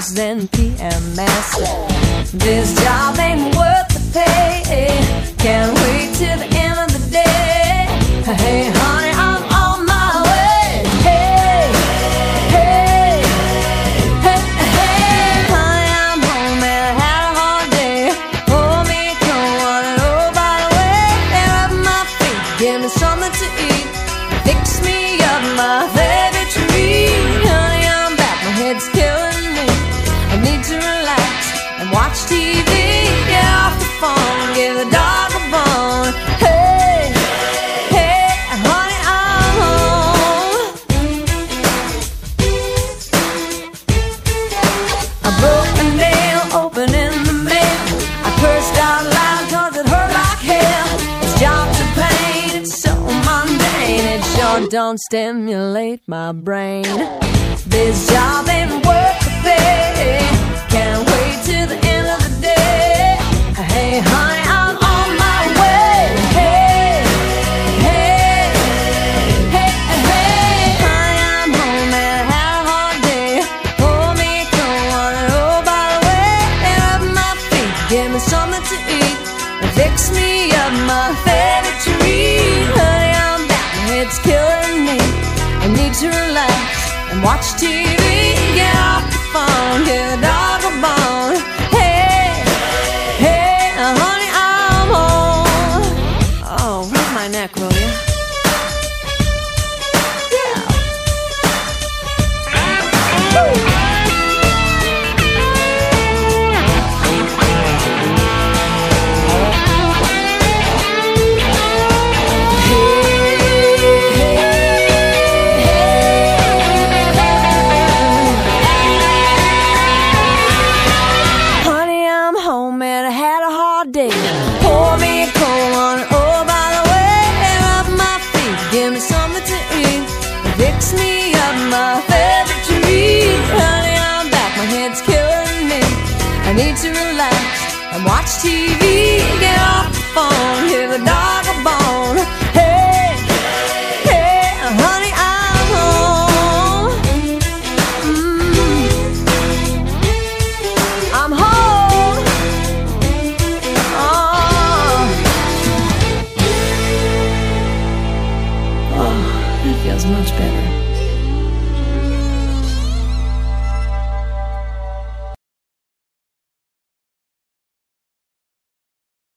worse than PM Master. This job ain't worth the pay. Can't wait till the end of the day. Hey, honey, I'm on my way. Hey, hey, hey, hey. Honey, I'm home and I had a hard day. Pour me a cold one and oh, by the way, they're up my feet. Give me something to eat. Fix me up my favorite treat. Honey, I'm back, my head's killing me. I need to relax and watch TV. Get off the phone, give the dog a bone. Hey, hey, honey, I'm home. I broke a nail opening the mail. I cursed out loud cause it hurt like hell. This job's a pain, it's so mundane. It sure don't stimulate my brain. This job ain't worth the pay. Can't wait till the end of the day. Hey, honey, I'm on my way. Hey, hey, hey, hey. Honey, I'm home and I had a hard day. Pour me a cold one and oh, by the way, they're up my feet. Give me something to eat and fix me up my favorite treat. Honey, I'm back, my head's killing me. I need to relax and watch TV. Get off the phone, give a dog a bone. Hey, hey, honey, I'm home. Oh, rub my neck, will you? Yeah. Woo. Pour me a cold one, oh, by the way, they're up my feet. Give me something to eat, fix me up my favorite treat. Honey, I'm back, my head's killing me. I need to relax and watch TV. Get off the phone, give the dog a bone. Hey, hey, honey, I'm home. I'm home. Feels much better.